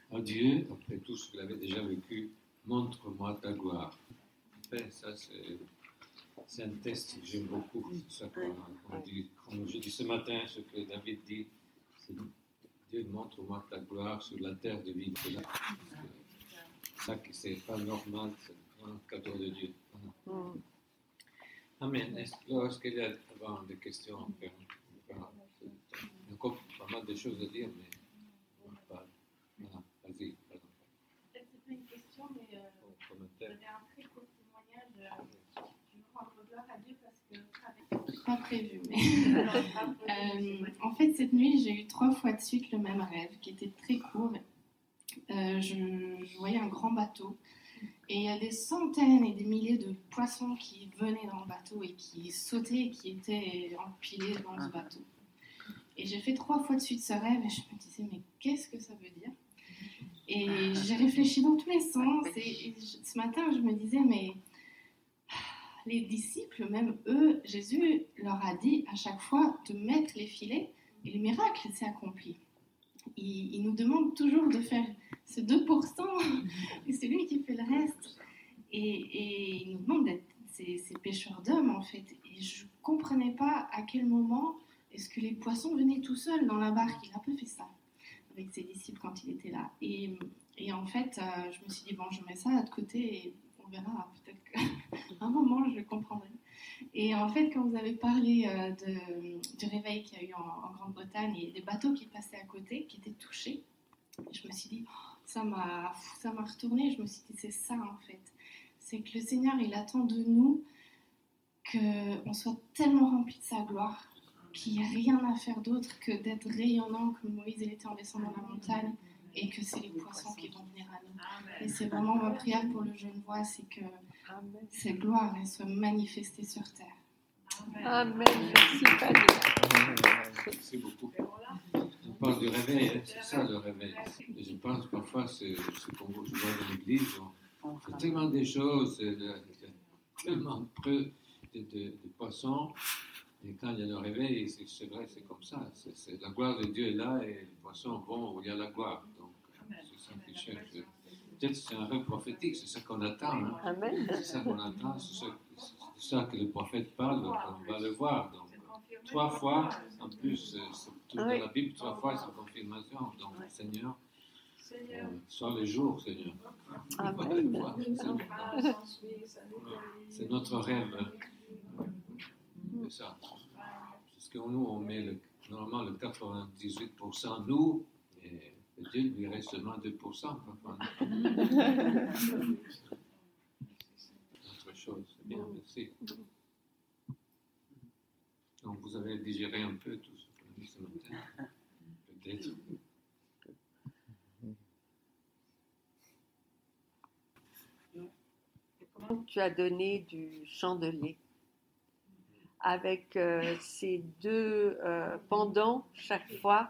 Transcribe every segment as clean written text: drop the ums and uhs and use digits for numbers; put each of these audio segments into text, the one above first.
à Dieu, après tout ce qu'il avait déjà vécu, montre-moi ta gloire. Enfin, ça, c'est un test que j'aime beaucoup. C'est ça qu'on dit. Comme je dis ce matin, ce que David dit, c'est Dieu, montre-moi ta gloire sur la terre de vie. C'est ça que c'est pas normal, c'est un cadeau de Dieu. Amen. Est-ce qu'il y a avant des questions? Il y a encore pas mal de choses à dire, mais voilà. Vas-y. C'est pas une question, mais j'avais un très court témoignage. Je veux rendre gloire à Dieu parce que pas prévu, mais en fait cette nuit j'ai eu 3 fois de suite le même rêve qui était très court. Je voyais un grand bateau et il y a des centaines et des milliers de poissons qui venaient dans le bateau et qui sautaient et qui étaient empilés dans ce bateau. Et j'ai fait 3 fois de suite ce rêve et je me disais mais qu'est-ce que ça veut dire? Et j'ai réfléchi dans tous les sens et ce matin je me disais mais les disciples, même eux, Jésus leur a dit à chaque fois de mettre les filets et le miracle s'est accompli. Il nous demande toujours de faire ce 2% et c'est lui qui fait le reste. Et il nous demande d'être ces pêcheurs d'hommes en fait. Et je ne comprenais pas à quel moment est-ce que les poissons venaient tout seuls dans la barque. Il a un peu fait ça avec ses disciples quand il était là. Et en fait, je me suis dit, bon, je mets ça de côté et on verra, peut-être qu'à un moment, je le comprendrai. Et en fait, quand vous avez parlé du réveil qu'il y a eu en Grande-Bretagne et des bateaux qui passaient à côté, qui étaient touchés, je me suis dit, ça m'a retourné. Je me suis dit, c'est ça en fait. C'est que le Seigneur, il attend de nous qu'on soit tellement remplis de sa gloire qu'il n'y a rien à faire d'autre que d'être rayonnant comme Moïse il était en descendant la montagne et que c'est les poissons qui vont venir à nous. Et c'est vraiment ma prière pour le Genevois, c'est que cette gloire elle soit manifestée sur terre. Amen. Merci, Padre. Merci beaucoup. On parle du réveil, c'est ça le réveil. Et je pense parfois, c'est comme je vois dans l'église, on fait tellement des choses, il y a tellement peu de poissons. Et quand il y a le réveil, c'est vrai, c'est comme ça. C'est la gloire de Dieu est là et les poissons vont où il y a la gloire. Donc, c'est ça qu'ils cherchent. Peut-être que c'est un rêve prophétique, c'est ça qu'on attend. Hein. Amen. C'est ça qu'on attend, c'est ça que le prophète parle, donc on va le voir. Donc, 3 fois, en plus, c'est tout dans la Bible, 3 fois, c'est une confirmation. Donc, Seigneur, soit le jour, Seigneur. Amen. C'est notre rêve. C'est ça. Parce que nous, on met normalement le 98% nous, et Dieu lui reste seulement 2%. Autre chose, c'est bien, merci. Donc vous avez digéré un peu tout ce qu'on a dit ce matin, peut-être. Tu as donné du chandelier avec ces 2 pendants chaque fois,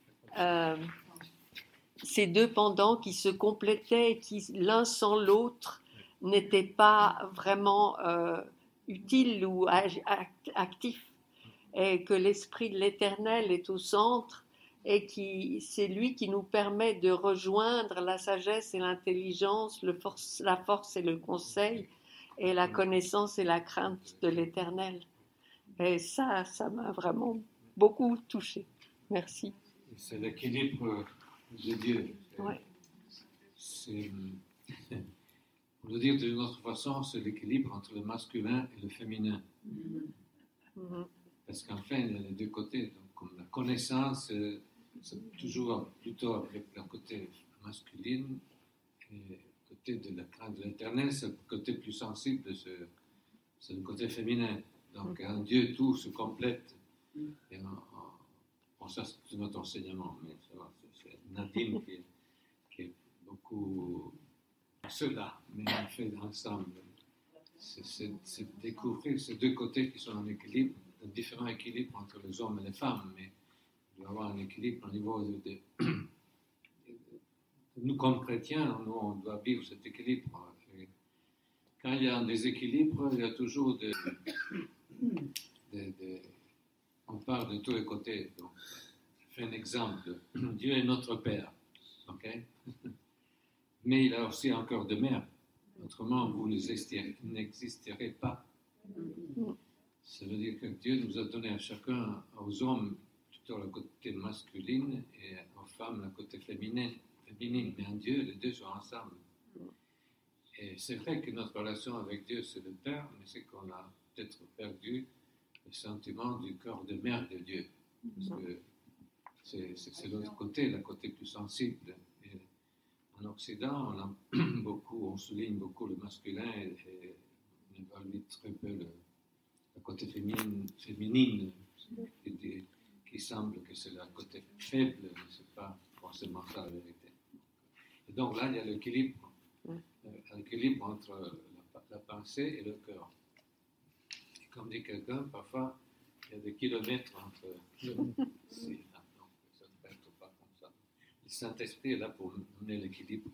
ces 2 pendants qui se complétaient et qui l'un sans l'autre n'étaient pas vraiment utiles ou actifs, et que l'Esprit de l'Éternel est au centre et c'est lui qui nous permet de rejoindre la sagesse et l'intelligence, la force et le conseil, et la connaissance et la crainte de l'Éternel. Et ça m'a vraiment beaucoup touchée. Merci. C'est l'équilibre de Dieu. Ouais. Pour le dire d'une autre façon, c'est l'équilibre entre le masculin et le féminin. Mm-hmm. Parce qu'enfin, il y a les 2 côtés. Donc, comme la connaissance, c'est toujours plutôt avec le côté masculin, et le côté de la crainte de l'Éternel, c'est le côté plus sensible, c'est le côté féminin. Donc, en Dieu, tout se complète. Et bon, ça, c'est notre enseignement, mais c'est Nadine qui est beaucoup cela, mais on fait ensemble. C'est découvrir ces 2 côtés qui sont en équilibre, un différent équilibre entre les hommes et les femmes, mais il doit y avoir un équilibre au niveau de nous, comme chrétiens, nous, on doit vivre cet équilibre. Et quand il y a un déséquilibre, il y a toujours on parle de tous les côtés. Donc, je fais un exemple. Dieu est notre Père. ok? Mais il a aussi un cœur de mère. Autrement, vous n'existerez pas. Ça veut dire que Dieu nous a donné à chacun, aux hommes, plutôt le côté masculin et aux femmes le côté féminin. Mais en Dieu, les deux sont ensemble. Et c'est vrai que notre relation avec Dieu, c'est le Père, mais c'est qu'on a peut-être perdu le sentiment du cœur de mère de Dieu. Parce que c'est l'autre côté, le côté plus sensible. Et en Occident, on souligne beaucoup le masculin et on évalue très peu le côté féminin qui semble que c'est le côté faible, mais ce n'est pas forcément ça la vérité. Et donc là, il y a l'équilibre entre la pensée et le cœur. Et comme dit quelqu'un, parfois, il y a des kilomètres entre ici et là. Donc, ça ne peut être pas comme ça. Le Saint-Esprit est là pour mener l'équilibre.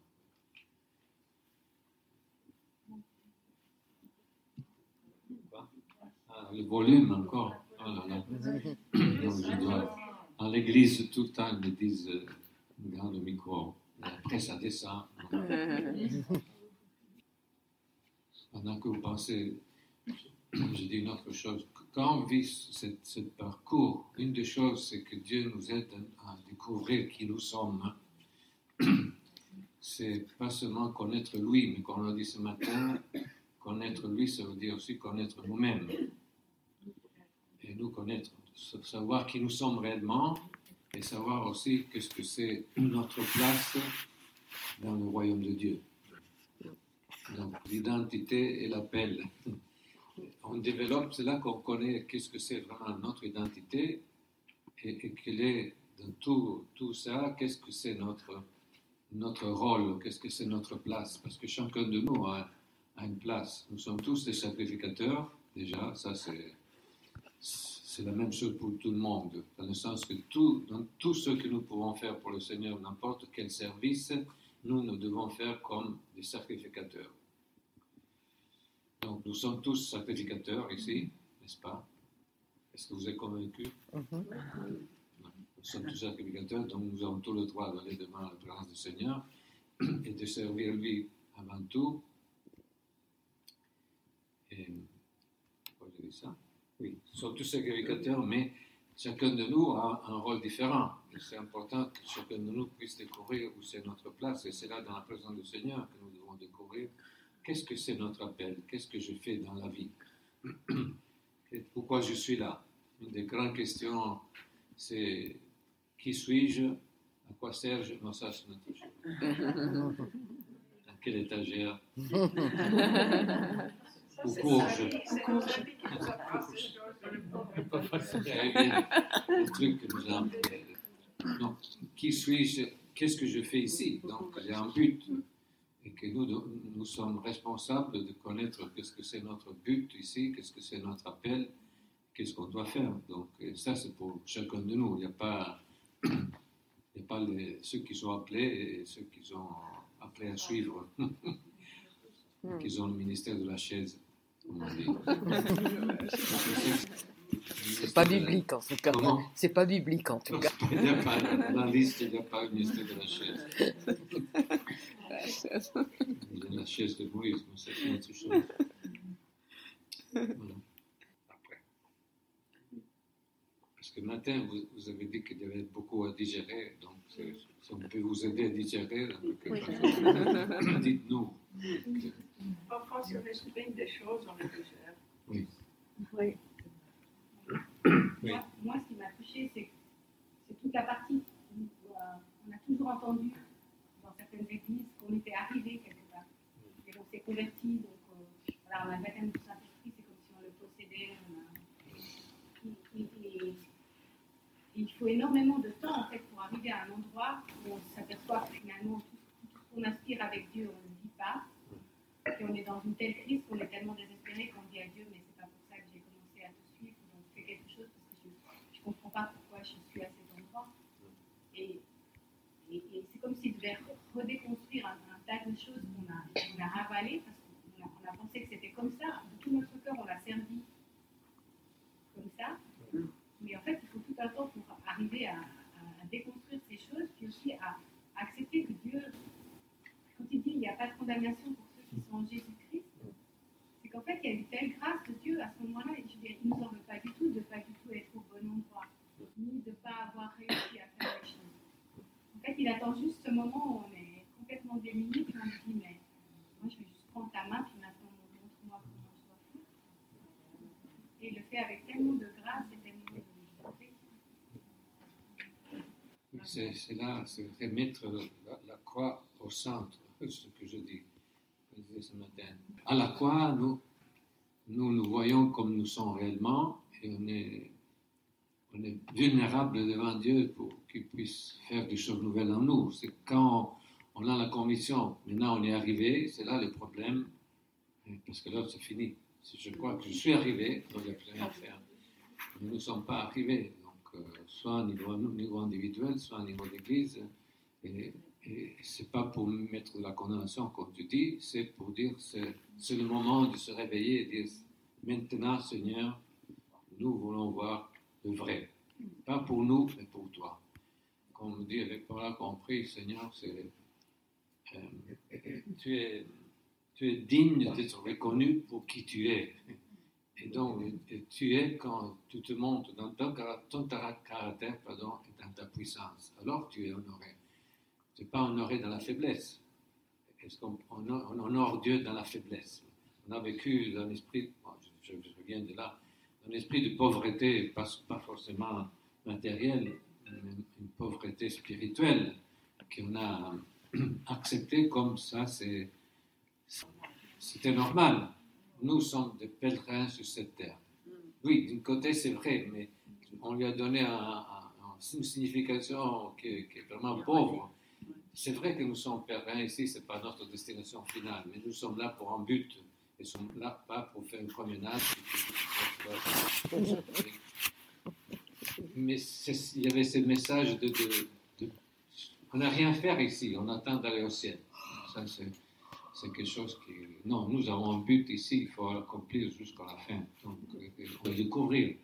Le volume encore. Oh là là. Donc, dans l'église, tout le temps, ils me disent dans le micro. Et après, ça descend. Pendant que vous pensez, je dis une autre chose. Quand on vit ce parcours, une des choses, c'est que Dieu nous aide à découvrir qui nous sommes. C'est pas seulement connaître lui, mais comme on l'a dit ce matin, connaître lui, ça veut dire aussi connaître nous-mêmes. Et nous connaître, savoir qui nous sommes réellement, et savoir aussi qu'est-ce que c'est notre place dans le royaume de Dieu. Donc l'identité et l'appel. On développe, c'est là qu'on connaît qu'est-ce que c'est vraiment notre identité et quel est dans tout ça, qu'est-ce que c'est notre rôle, qu'est-ce que c'est notre place. Parce que chacun de nous a une place. Nous sommes tous des sacrificateurs, déjà, ça c'est la même chose pour tout le monde, dans le sens que dans tout ce que nous pouvons faire pour le Seigneur, n'importe quel service, nous devons faire comme des sacrificateurs. Donc nous sommes tous sacrificateurs ici, n'est-ce pas? Est-ce que vous êtes convaincus? Nous sommes tous sacrificateurs, donc nous avons tout le droit d'aller devant la présence du Seigneur et de servir lui avant tout. Et pourquoi j'ai dit ça? Oui, nous sommes tous sacrificateurs, mais chacun de nous a un rôle différent. Et c'est important que chacun de nous puisse découvrir où c'est notre place. Et c'est là, dans la présence du Seigneur, que nous devons découvrir qu'est-ce que c'est notre appel, qu'est-ce que je fais dans la vie, et pourquoi je suis là. Une des grandes questions, c'est qui suis-je, à quoi sers-je? Non, ça c'est notre chose. Dans quelle étagère? Où cours-je? Le truc que nous avons. Donc, qui suis-je? Qu'est-ce que je fais ici? Donc, il y a un but. Et que nous sommes responsables de connaître qu'est-ce que c'est notre but ici, qu'est-ce que c'est notre appel, qu'est-ce qu'on doit faire. Donc, ça, c'est pour chacun de nous. Il n'y a pas, ceux qui sont appelés et ceux qui sont appelés à suivre, qui ont le ministère de la chaise, comme on dit. C'est pas biblique en tout cas. Comment? C'est pas biblique en tout cas. Il n'y a pas, dans la liste, il n'y a pas le ministère de la chaise. Il y a la chaise de Moïse, mais c'est une autre chose. Voilà. Après. Parce que matin, vous avez dit qu'il y avait beaucoup à digérer, donc si on peut vous aider à digérer, dites-nous. Parfois, si on exprime des choses, on les digère. Oui. Oui. Oui. Moi, ce qui m'a touchée, c'est toute la partie où on a toujours entendu dans certaines églises qu'on était arrivé quelque part. Et on s'est converti, donc voilà, on a le baptême du Saint-Esprit, c'est comme si on le possédait. Et il faut énormément de temps en fait pour arriver à un endroit où on s'aperçoit que finalement tout ce qu'on aspire avec Dieu, on ne le vit pas. Et on est dans une telle crise qu'on est tellement désespéré qu'on dit à Dieu, mais c'est pas pour ça que j'ai commencé à te suivre, donc fais quelque chose parce que je ne comprends pas pourquoi je suis à cet endroit. Et c'est comme s'il devait redéconstruire un tas de choses qu'on a ravalées parce qu'on a pensé que c'était comme ça. De tout notre cœur, on l'a servi comme ça. Mais en fait, il faut tout un temps pour arriver à déconstruire ces choses, puis aussi à condamnation pour ceux qui sont en Jésus-Christ, c'est qu'en fait, il y a une telle grâce de Dieu à ce moment-là, et je veux dire, il ne nous en veut pas du tout de ne pas du tout être au bon endroit, ni de ne pas avoir réussi à faire les choses. En fait, il attend juste ce moment où on est complètement démunis, puis on se dit, mais moi, je vais juste prendre ta main, puis maintenant, montre-moi comment je dois faire. Et il le fait avec tellement de grâce et tellement de liberté. C'est là, c'est remettre la croix au centre, ce que je dis ce matin. À la croix, nous voyons comme nous sommes réellement, et on est vulnérable devant Dieu pour qu'il puisse faire des choses nouvelles en nous. C'est quand on a la conviction, maintenant on est arrivé, c'est là le problème, parce que là c'est fini. Si je crois que je suis arrivé, donc il n'y a plus rien à faire. Mais nous ne sommes pas arrivés, donc soit au niveau individuel, soit au niveau d'église. Et ce n'est pas pour mettre de la condamnation, comme tu dis, c'est pour dire c'est le moment de se réveiller et dire maintenant, Seigneur, nous voulons voir le vrai. Pas pour nous, mais pour toi. Comme on dit avec Paul compris, Seigneur, tu es digne d'être reconnu pour qui tu es. Et donc, tu es quand tu te montres dans ton caractère et dans ta puissance. Alors, tu es honoré. Tu n'es pas honoré dans la faiblesse. Est-ce qu'on honore Dieu dans la faiblesse? On a vécu dans l'esprit, je reviens de là, un esprit de pauvreté, pas forcément matérielle, mais une pauvreté spirituelle qu'on a acceptée comme ça, c'était normal. Nous sommes des pèlerins sur cette terre. Oui, d'un côté c'est vrai, mais on lui a donné une signification qui est vraiment pauvre. C'est vrai que nous sommes pèlerins ici, ce n'est pas notre destination finale, mais nous sommes là pour un but. Ils sont là pas pour faire une promenade. Mais il y avait ce message on n'a rien à faire ici, on attend d'aller au ciel. Ça, c'est quelque chose qui... Non, nous avons un but ici, il faut l'accomplir jusqu'à la fin. Donc, on va découvrir.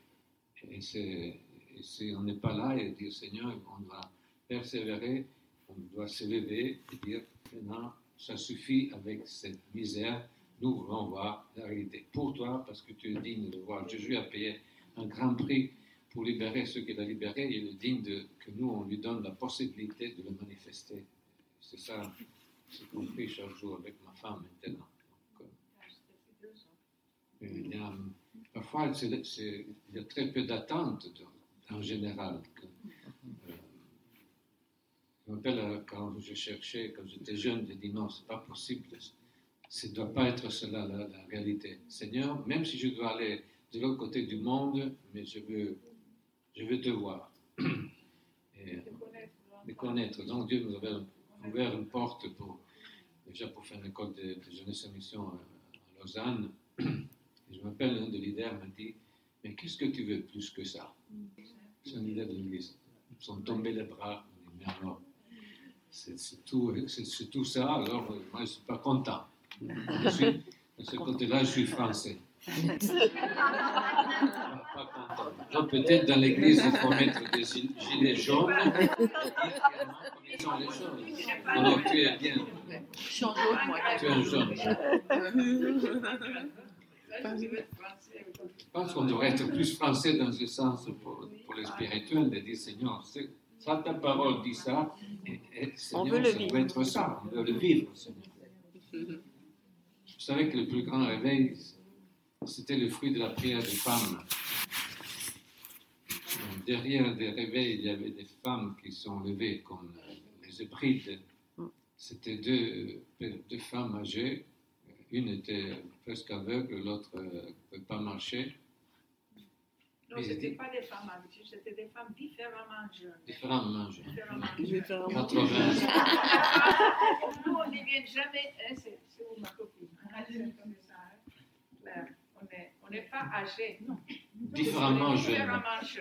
Et on n'est pas là et dire, Seigneur, on doit persévérer, on doit se lever et dire, maintenant, ça suffit avec cette misère. Nous voulons voir la réalité pour toi, parce que tu es digne de voir. Jésus a payé un grand prix pour libérer ceux qu'il a libérés. Il est digne que nous, on lui donne la possibilité de le manifester. C'est ça, c'est compris chaque jour avec ma femme maintenant. Donc, parfois, il y a très peu d'attente en général. Je me rappelle quand je cherchais, quand j'étais jeune, j'ai dit non, c'est pas possible. Ça ne doit pas être cela la réalité. Seigneur, même si je dois aller de l'autre côté du monde, mais je veux te voir. Et te connaître. Donc Dieu nous avait ouvert une porte déjà pour faire une école de jeunesse et mission à Lausanne. Et je m'appelle, un des leaders m'a dit, mais qu'est-ce que tu veux plus que ça? C'est un leader de l'église. Ils sont tombés les bras. Mais alors, c'est tout ça, alors moi je ne suis pas content. De ce côté-là, je suis français. Pas content. Donc peut-être dans l'église, il faut mettre des gilets jaunes et dire clairement comment sont les choses. Alors tu es bien. Je suis en jaune, moi. Tu es un jaune. Je pense qu'on devrait être plus français dans ce sens pour le spirituel, de dire Seigneur, ça ta parole dit ça, et Seigneur, ça doit être ça, on veut le vivre, Seigneur. Vous savez que le plus grand réveil, c'était le fruit de la prière des femmes. Derrière des réveils, il y avait des femmes qui sont levées, comme les Hébrides. C'était deux femmes âgées. Une était presque aveugle, l'autre ne pouvait pas marcher. Non, ce n'était pas des femmes âgées, c'était des femmes différemment jeunes. Différemment jeunes. 80. Nous, on n'y vient jamais, c'est où ma copine. Comme ça, on n'est pas âgés, non. Différemment jeunes.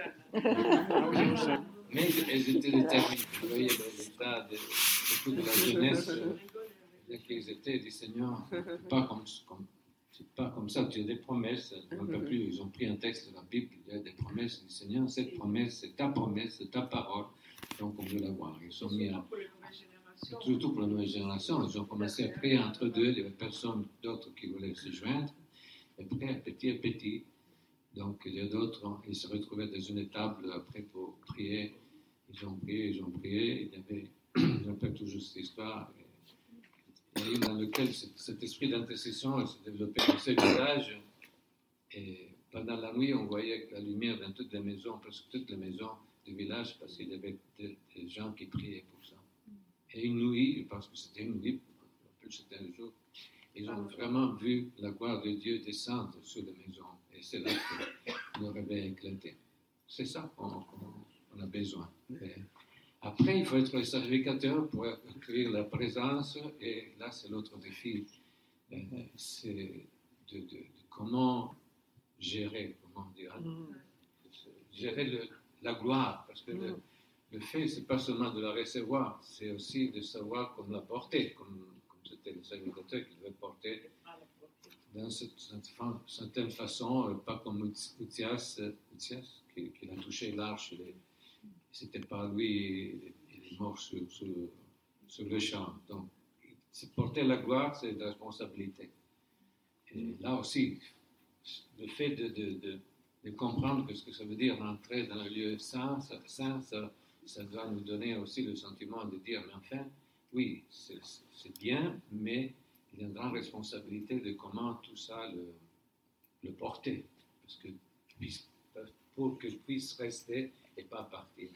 Mais elles étaient déterminées. Vous voyez l'état de la jeunesse. Qu'ils étaient des seigneurs, c'est pas comme ça, tu as des promesses, on ne peut plus, ils ont pris un texte de la Bible, il y a des promesses du Seigneur, cette promesse, c'est ta parole, donc on veut la voir. Ils sont mis génération. Surtout pour la nouvelle génération, ils ont commencé à prier entre deux, il n'y avait personne d'autre qui voulait se joindre. Et après, petit à petit, donc il y a d'autres, ils se retrouvaient dans une table après pour prier. Ils ont prié. Il y avait, je rappelle toujours cette histoire, dans lequel cet esprit d'intercession s'est développé dans ces villages. Et pendant la nuit, on voyait la lumière dans toutes les maisons, presque toutes les maisons du village, parce qu'il y avait des gens qui priaient pour ça. Et une nuit, parce que c'était une nuit, en plus c'était un jour, ils ont vraiment vu la gloire de Dieu descendre sur les maisons. Et c'est là que le réveil a éclaté. C'est ça qu'on a besoin. Et après, il faut être servificateur pour accueillir la présence. Et là, c'est l'autre défi. C'est de comment gérer, gérer la gloire. Parce que le fait, c'est pas seulement de la recevoir, c'est aussi de savoir comment la porter, comme c'était le servificateur qui devait porter d'une certaine façon, pas comme Outias qui a touché l'arche, c'était pas lui, il est mort sur le champ. Donc, porter la gloire, c'est une responsabilité. Et là aussi, le fait de comprendre ce que ça veut dire d'entrer dans un lieu saint, ça doit nous donner aussi le sentiment de dire, mais enfin, oui, c'est bien, mais il y a une grande responsabilité de comment tout ça le porter, parce que, pour qu'il puisse rester et pas partir.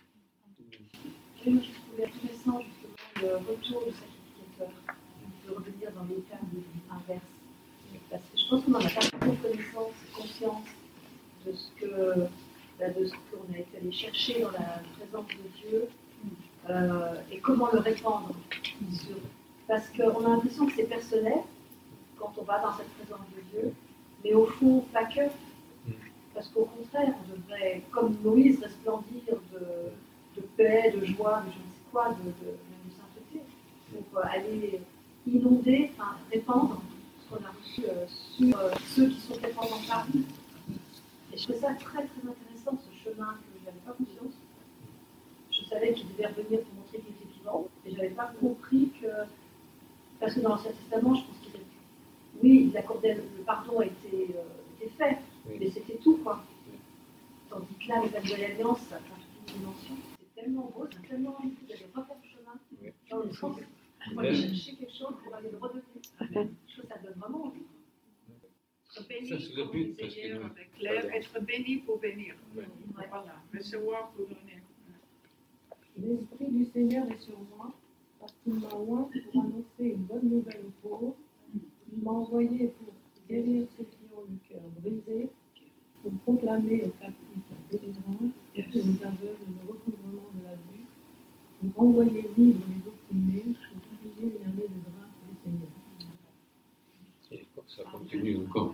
Je trouvais intéressant justement le retour du sacrificateur, de revenir dans l'état inverse. Parce que je pense qu'on n'en a pas trop connaissance, conscience de ce qu'on a été allé chercher dans la présence de Dieu et comment le répandre. Parce qu'on a l'impression que c'est personnel quand on va dans cette présence de Dieu, mais au fond, pas que. Parce qu'au contraire, on devrait, comme Moïse, resplendir de paix, de joie, de je ne sais quoi, de sainteté, pour aller inonder, répandre ce qu'on a reçu sur ceux qui sont peut-être en Paris. Et je trouvais ça très très intéressant, ce chemin que je n'avais pas conscience. Je savais qu'il devait revenir pour montrer qu'il était vivant, et je n'avais pas compris que. Parce que dans l'Ancien Testament, je pense il accordait le pardon était fait, mais c'était tout, quoi. Tandis que là, avec la Nouvelle Alliance, ça a toute une dimension. C'est tellement beau, c'est tellement envie d'aller refaire le chemin. Dans le sens, on va aller chercher quelque chose pour aller le redonner. Je trouve que ça donne vraiment envie. Être béni, comme on disait hier avec Claire, être béni pour bénir. Voilà, recevoir pour donner. L'Esprit du Seigneur est sur moi, parce qu'il m'a oint pour annoncer une bonne nouvelle aux pauvres. Il m'a envoyé pour guérir ceux qui ont le cœur brisé, pour proclamer aux captifs la délivrance et aux aveugles le recouvrement de la vue, pour envoyer libres les opprimés, pour publier une année de grâce du Seigneur. Et ça continue encore.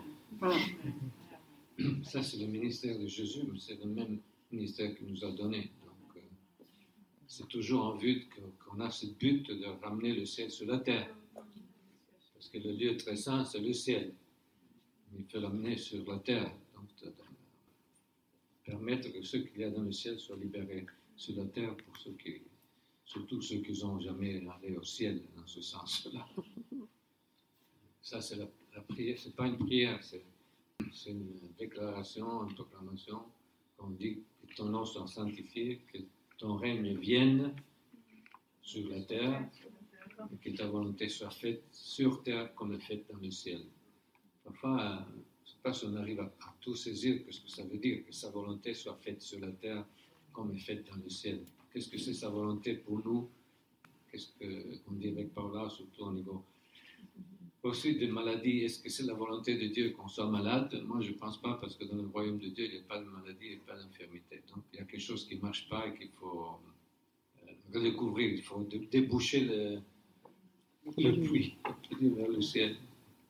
Ça, c'est le ministère de Jésus, mais c'est le même ministère qu'il nous a donné. Donc, c'est toujours en vue qu'on a ce but de ramener le ciel sur la terre. Parce que le lieu très saint, c'est le ciel. Il faut l'amener sur la terre. Donc, permettre que ceux qu'il y a dans le ciel soient libérés sur la terre pour surtout ceux qui n'ont jamais allé au ciel dans ce sens-là. Ça, c'est la prière. Ce n'est pas une prière, c'est une déclaration, une proclamation. On dit que ton nom soit sanctifié, que ton règne vienne sur la terre, et que ta volonté soit faite sur terre comme elle est faite dans le ciel. Parfois, je ne sais pas si on arrive à tout saisir ce que ça veut dire, que sa volonté soit faite sur la terre comme elle est faite dans le ciel. Qu'est-ce que c'est sa volonté pour nous? Qu'est-ce qu'on dirait par là, surtout au niveau aussi des maladies? Est-ce que c'est la volonté de Dieu qu'on soit malade? Moi, je ne pense pas, parce que dans le royaume de Dieu, il n'y a pas de maladie et pas d'infirmité. Donc, il y a quelque chose qui ne marche pas et qu'il faut redécouvrir. Il faut déboucher le puits vers le ciel.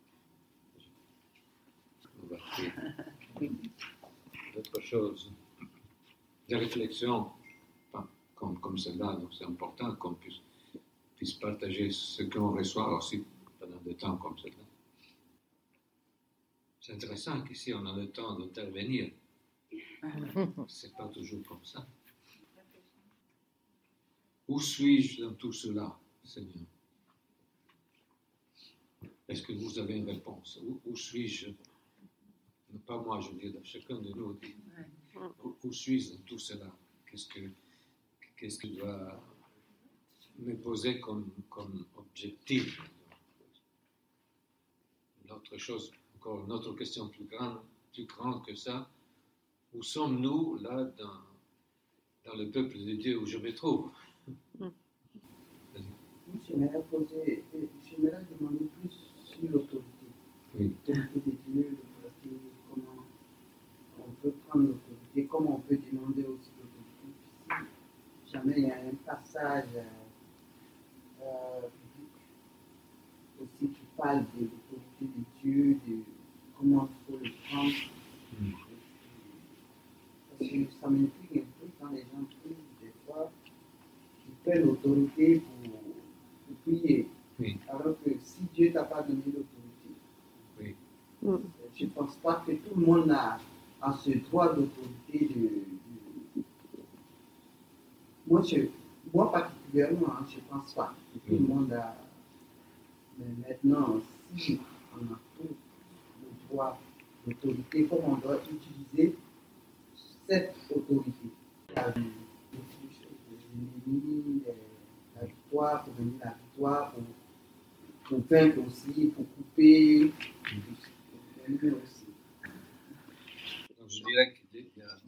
On va prier. D'autres choses, des réflexions comme celle-là, donc c'est important qu'on puisse partager ce qu'on reçoit aussi pendant des temps comme celle-là. C'est intéressant qu'ici on a le temps d'intervenir. C'est pas toujours comme ça. Où suis-je dans tout cela? Seigneur? Est-ce que vous avez une réponse? Où suis-je? Pas moi, je veux dire, chacun de nous dit. Où suis-je dans tout cela? Qu'est-ce que doit me poser comme objectif? L'autre chose, encore une autre question plus grande que ça. Où sommes-nous là dans le peuple de Dieu où je me trouve? J'aimerais demander plus sur l'autorité. Oui. L'autorité de Dieu, comment on peut prendre l'autorité, comment on peut demander aussi l'autorité. Si jamais il y a un passage biblique aussi qui parle de l'autorité de Dieu, de comment il faut le prendre. Parce que ça m'intrigue un peu quand les gens prient, des fois, ils prennent l'autorité pour prier. Oui. Alors que si Dieu t'a pas donné l'autorité, Oui. je ne pense pas que tout le monde a ce droit d'autorité moi particulièrement, je ne pense pas que tout le monde a. Mais maintenant, si on a tout le droit d'autorité, comment on doit utiliser cette autorité? La victoire, pour donner la victoire, pour vaincre aussi, pour couper, pour vaincre aussi. Donc, je dirais qu'il y a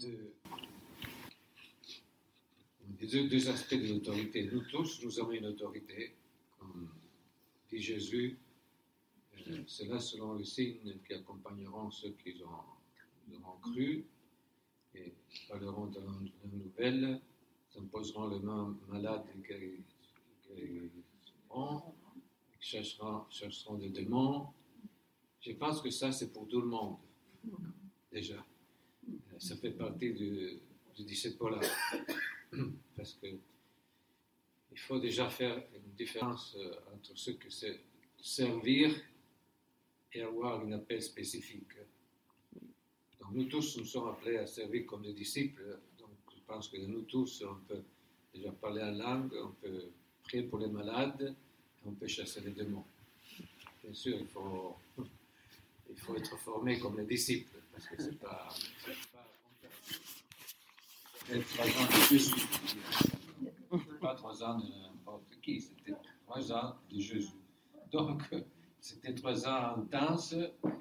deux aspects de l'autorité. Nous tous, nous avons une autorité, comme dit Jésus. C'est là selon les signes qui accompagneront ceux qui auront cru et parleront de la nouvelle, s'imposeront les mains malades et guériront, chercheront des démons. Je pense que ça, c'est pour tout le monde, déjà. Ça fait partie du disciple-là. Parce que il faut déjà faire une différence entre ce que c'est servir et avoir un appel spécifique. Donc nous tous, nous sommes appelés à servir comme des disciples. Donc je pense que nous tous, on peut déjà parler en langue, on peut prier pour les malades, et on peut chasser les démons. Bien sûr, il faut être formé comme les disciples, parce que c'est pas 3 ans de Jésus. Pas 3 ans de n'importe qui, c'était 3 ans de Jésus. Donc, c'était 3 ans intenses,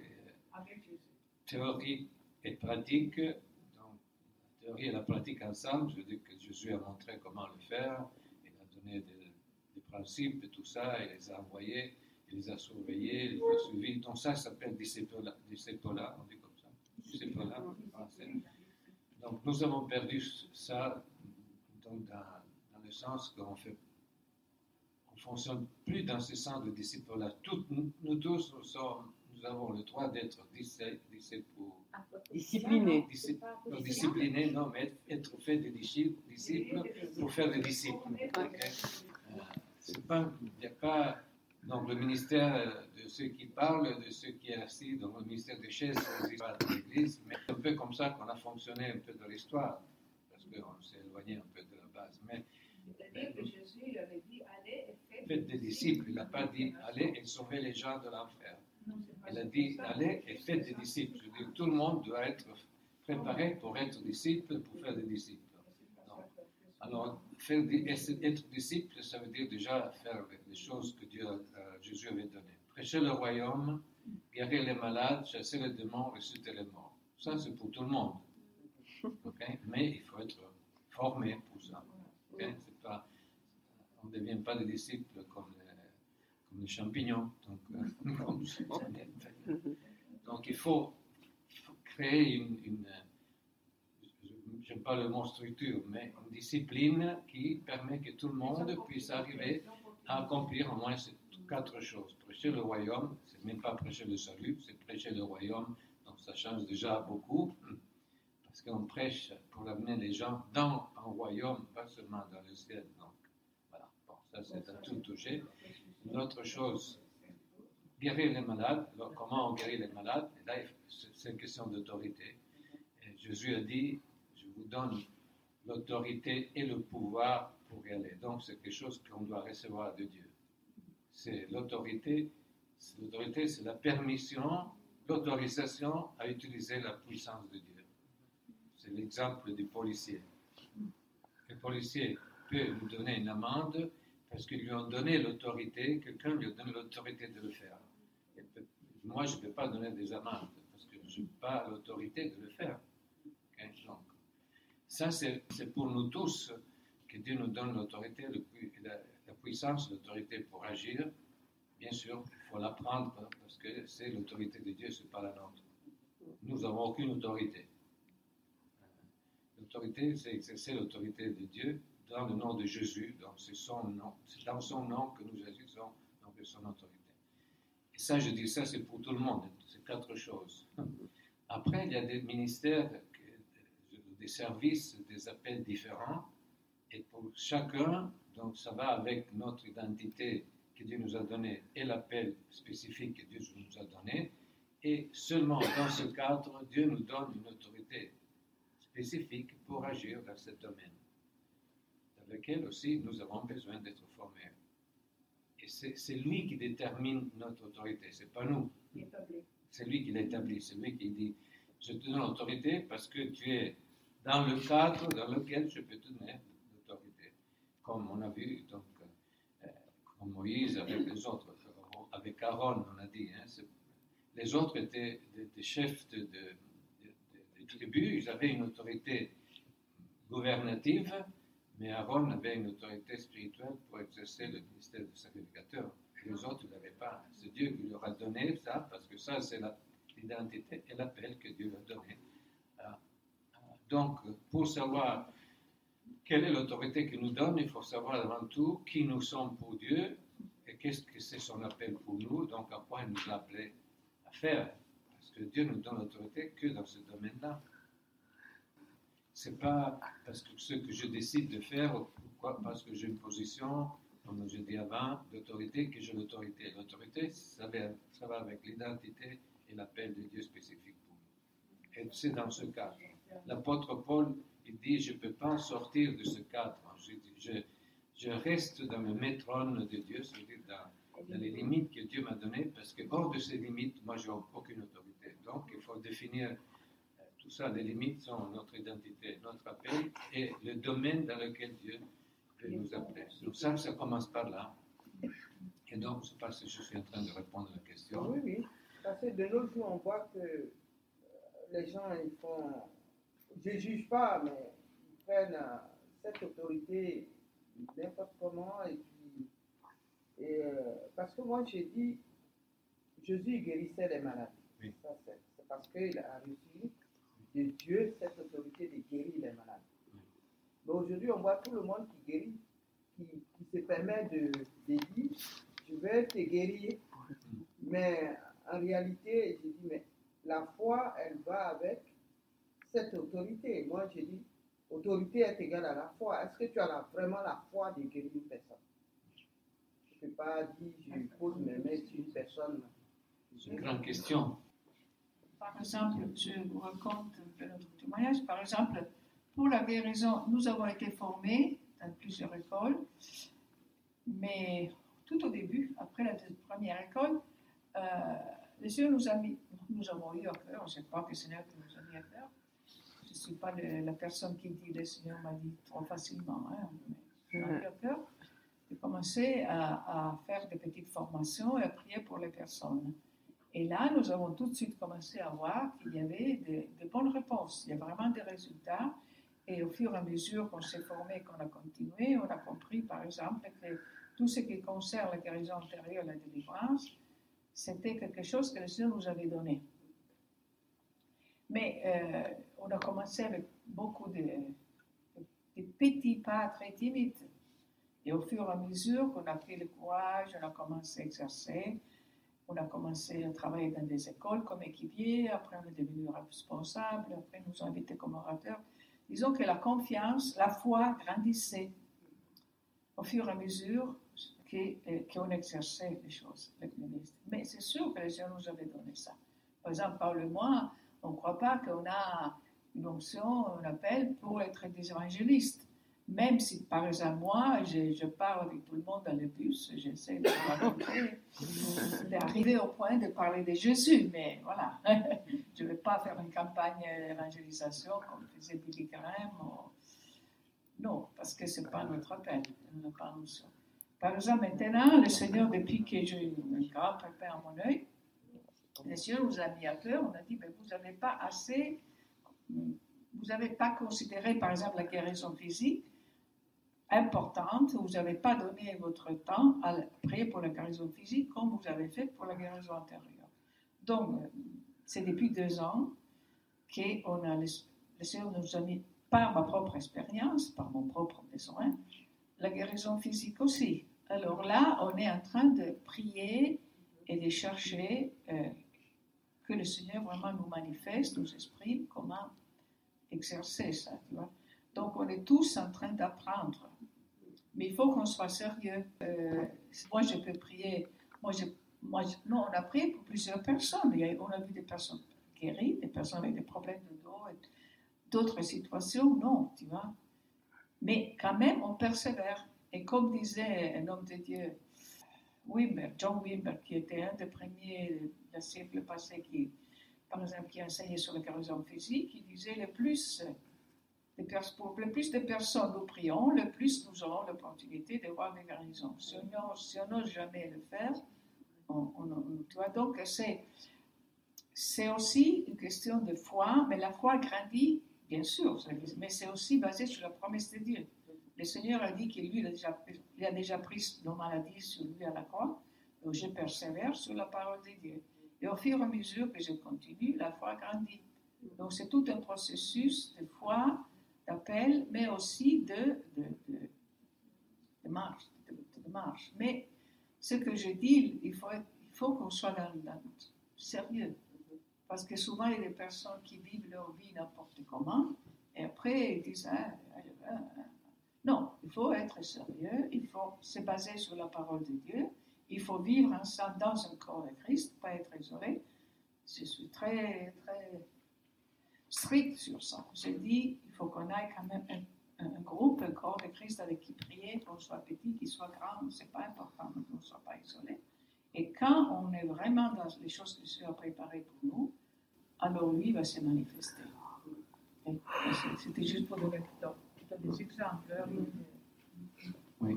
théorie et pratique. Donc, la théorie et la pratique ensemble, je veux dire que Jésus a montré comment le faire, il a donné des principes et tout ça, il les a envoyés, il les a surveillés, il les a suivis. Donc, ça s'appelle disciple-là, on dit comme ça, disciple-là en français. Donc, nous avons perdu ça donc, dans le sens qu'on ne fonctionne plus dans ce sens de disciple-là. Nous tous, nous avons le droit d'être Disciplinés. Disciplinés, non, mais être fait des disciples pour faire des disciples. Okay? Il n'y a pas donc, le ministère de ceux qui parlent, de ceux qui sont assis dans le ministère des chaises de l'Église, mais c'est un peu comme ça qu'on a fonctionné un peu dans l'histoire, parce qu'on s'est éloigné un peu de la base. Mais c'est-à-dire que Jésus avait dit allez et faites des disciples. Il n'a pas dit allez et sauvez les gens de l'enfer. Il a dit allez et faites des disciples. Je veux dire, tout le monde doit être préparé pour être disciple, pour faire des disciples. Donc, alors, être disciple, ça veut dire déjà faire les choses que Jésus avait données. Prêcher le royaume, guérir les malades, chasser les démons, ressusciter les morts. Ça, c'est pour tout le monde. Okay? Mais il faut être formé pour ça. Okay? On ne devient pas des disciples comme les champignons. Donc il faut créer une j'aime pas le mot structure, mais une discipline qui permet que tout le monde puisse arriver à accomplir au moins ces 4 choses. Prêcher le royaume, c'est même pas prêcher le salut, c'est prêcher le royaume, donc ça change déjà beaucoup, parce qu'on prêche pour amener les gens dans un royaume, pas seulement dans le ciel. Donc voilà, bon, ça c'est à tout toucher. Une autre chose, guérir les malades. Alors, comment on guérit les malades? Et là, c'est une question d'autorité. Et Jésus a dit, je vous donne l'autorité et le pouvoir pour y aller. Donc, c'est quelque chose qu'on doit recevoir de Dieu. C'est l'autorité. L'autorité, c'est la permission, l'autorisation à utiliser la puissance de Dieu. C'est l'exemple du policier. Le policier peut nous donner une amende parce qu'ils lui ont donné l'autorité, quelqu'un lui a donné l'autorité de le faire. Et moi, je ne peux pas donner des amendes parce que je n'ai pas l'autorité de le faire. Okay? Donc, ça, c'est pour nous tous que Dieu nous donne l'autorité, la puissance, l'autorité pour agir. Bien sûr, il faut l'apprendre parce que c'est l'autorité de Dieu, ce n'est pas la nôtre. Nous n'avons aucune autorité. L'autorité, c'est exercer l'autorité de Dieu dans le nom de Jésus. Donc, c'est son nom. C'est dans son nom que nous agissons, donc son autorité. Et ça, je dis ça, c'est pour tout le monde. C'est 4 choses. Après, il y a des ministères, des services, des appels différents. Et pour chacun, donc ça va avec notre identité que Dieu nous a donnée et l'appel spécifique que Dieu nous a donné. Et seulement dans ce cadre, Dieu nous donne une autorité spécifique pour agir dans ce domaine, dans lequel aussi nous avons besoin d'être formés. Et c'est lui qui détermine notre autorité, c'est pas nous. C'est lui qui l'établit, c'est lui qui dit je te donne l'autorité parce que tu es dans le cadre dans lequel je peux te donner l'autorité. Comme on a vu, donc, comme Moïse avec les autres, avec Aaron, on a dit, hein, les autres étaient des chefs de tribus, ils avaient une autorité gouvernative, mais Aaron avait une autorité spirituelle pour exercer le ministère de sacrificateur. Les autres ne l'avaient pas. C'est Dieu qui leur a donné ça, parce que ça, c'est l'identité et l'appel que Dieu leur a donné. Donc, pour savoir quelle est l'autorité qu'il nous donne, il faut savoir avant tout qui nous sommes pour Dieu et qu'est-ce que c'est son appel pour nous, donc à quoi il nous a appelés à faire. Parce que Dieu nous donne l'autorité que dans ce domaine-là. C'est pas parce que ce que je décide de faire, ou parce que j'ai une position, comme je dis avant, d'autorité, que j'ai l'autorité. L'autorité, ça va avec l'identité et l'appel de Dieu spécifique pour nous. Et c'est dans ce cadre. L'apôtre Paul, il dit, je ne peux pas sortir de ce cadre. Je reste dans le métron de Dieu, c'est-à-dire dans les limites que Dieu m'a données, parce que hors de ces limites, moi, je n'ai aucune autorité. Donc, il faut définir tout ça. Les limites sont notre identité, notre appel et le domaine dans lequel Dieu veut nous appeler. Donc, ça commence par là. Et donc, je ne sais pas si je suis en train de répondre à la question. Oui, oui. Parce que de nos jours, on voit que les gens, ils font... Je ne juge pas, mais ils prennent cette autorité n'importe comment. Parce que moi, j'ai dit, Jésus guérissait les malades. Oui. Ça, c'est parce qu'il a reçu de Dieu cette autorité de guérir les malades. Oui. Mais aujourd'hui, on voit tout le monde qui guérit, qui se permet de dire, je vais te guérir. Mais en réalité, j'ai dit, mais la foi, elle va avec cette autorité. Moi, j'ai dit, autorité est égale à la foi. Est-ce que tu as vraiment la foi de guérir une personne? Je ne peux pas dire, je pose mes mains sur une personne. C'est une grande question. Par exemple, je vous raconte un peu notre témoignage. Par exemple, pour la guérison, nous avons été formés dans plusieurs écoles, mais tout au début, après la première école, le Seigneur nous avons eu à cœur, je crois que le Seigneur nous a mis à cœur. Je ne suis pas la personne qui dit le Seigneur m'a dit trop facilement, hein, mais j'ai eu à cœur de commencer à faire des petites formations et à prier pour les personnes. Et là, nous avons tout de suite commencé à voir qu'il y avait de bonnes réponses. Il y a vraiment des résultats. Et au fur et à mesure qu'on s'est formé, qu'on a continué, on a compris, par exemple, que tout ce qui concerne la guérison antérieure et la délivrance, c'était quelque chose que le Seigneur nous avait donné. Mais on a commencé avec beaucoup de petits pas très timides. Et au fur et à mesure qu'on a pris le courage, on a commencé à exercer, on a commencé à travailler dans des écoles comme équipier, après on est devenu responsable, après nous avons invité comme orateurs. Disons que la confiance, la foi grandissait au fur et à mesure qu'on exerçait les choses, les ministres. Mais c'est sûr que les gens nous avaient donné ça. Par exemple, Paul et moi, on ne croit pas qu'on a une onction, un appel pour être des évangélistes. Même si, par exemple, moi, je parle avec tout le monde dans le bus, j'essaie de raconter, d'arriver au point de parler de Jésus, mais voilà, je ne vais pas faire une campagne d'évangélisation comme faisait Billy Graham. Non, parce que ce n'est pas notre appel, nous n'a pas nous. Par exemple, maintenant, le Seigneur, depuis que j'ai un grand pépin à mon œil, le Seigneur nous a mis à peur, on a dit, mais vous n'avez pas assez, vous n'avez pas considéré, par exemple, la guérison physique importante, vous n'avez pas donné votre temps à prier pour la guérison physique comme vous avez fait pour la guérison intérieure. Donc, c'est depuis 2 ans que le Seigneur nous a mis, par ma propre expérience, par mon propre besoin, la guérison physique aussi. Alors là, on est en train de prier et de chercher que le Seigneur vraiment nous manifeste, nous exprime comment exercer ça, tu vois. Donc, on est tous en train d'apprendre. Mais il faut qu'on soit sérieux. Moi, je peux prier. Non, on a prié pour plusieurs personnes. On a vu des personnes guéries, des personnes avec des problèmes de dos, et d'autres situations, non, tu vois. Mais quand même, on persévère. Et comme disait un homme de Dieu, John Wimber, qui était un des premiers du siècle passé, par exemple, qui enseignait sur la guérison physique, il disait pour le plus de personnes nous prions, le plus nous aurons l'opportunité de voir des guérisons. Si on n'ose jamais le faire, tu vois, donc c'est aussi une question de foi, mais la foi grandit, bien sûr, mais c'est aussi basé sur la promesse de Dieu. Le Seigneur a dit qu'il a déjà pris nos maladies sur lui à la croix, donc je persévère sur la parole de Dieu. Et au fur et à mesure que je continue, la foi grandit. Donc c'est tout un processus de foi, d'appel, mais aussi de marche. Mais ce que je dis, il faut qu'on soit dans sérieux. Parce que souvent, il y a des personnes qui vivent leur vie n'importe comment, et après, ils disent, non, il faut être sérieux, il faut se baser sur la parole de Dieu, il faut vivre ensemble dans un corps de Christ, pas être isolé. Je suis très, très strict sur ça. Je dis, il faut qu'on ait quand même un groupe, un corps de Christ avec qui prier, qu'on soit petit, qu'il soit grand, c'est pas important, qu'on ne soit pas isolé. Et quand on est vraiment dans les choses que Dieu a préparées pour nous, alors lui va se manifester. C'était juste pour donner des exemples. Oui.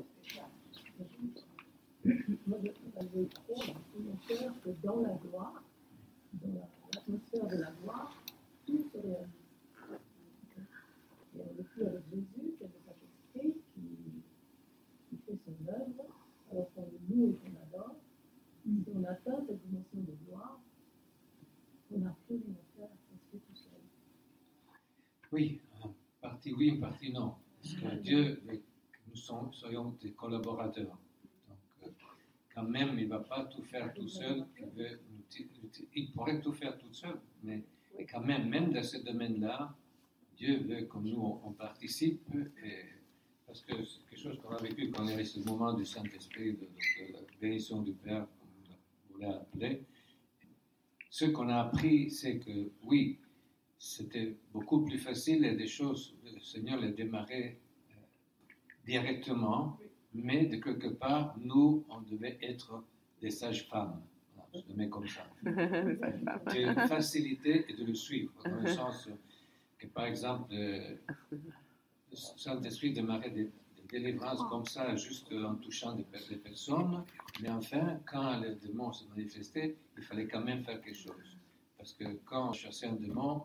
Moi, je crois dans mon cœur que dans la gloire, dans l'atmosphère de la gloire, tout se réalise. Et on est plus avec Jésus, qui a le Saint-Esprit, qui fait son œuvre, alors qu'on le loue et qu'on adore. Si on atteint cette dimension de gloire, on n'a plus rien à faire, on se fait tout seul. Oui, en partie oui, en partie non. Parce que Dieu veut que nous soyons des collaborateurs. Donc, quand même, il ne va pas tout faire tout seul. Il pourrait tout faire tout seul, mais quand même dans ce domaine-là, Dieu veut que nous, on participe. Parce que c'est quelque chose qu'on a vécu quand il y avait ce moment du Saint-Esprit, de la bénédiction du Père, comme vous voulez appeler. Ce qu'on a appris, c'est que oui, c'était beaucoup plus facile et des choses, le Seigneur les démarrait directement, mais de quelque part, nous, on devait être des sages-femmes. Voilà, je le mets comme ça. De faciliter et de le suivre, dans le sens que, par exemple, le Saint-Esprit démarrait des délivrances comme ça, juste en touchant des personnes, mais enfin, quand le démon se manifestait, il fallait quand même faire quelque chose. Parce que quand on chassait un démon,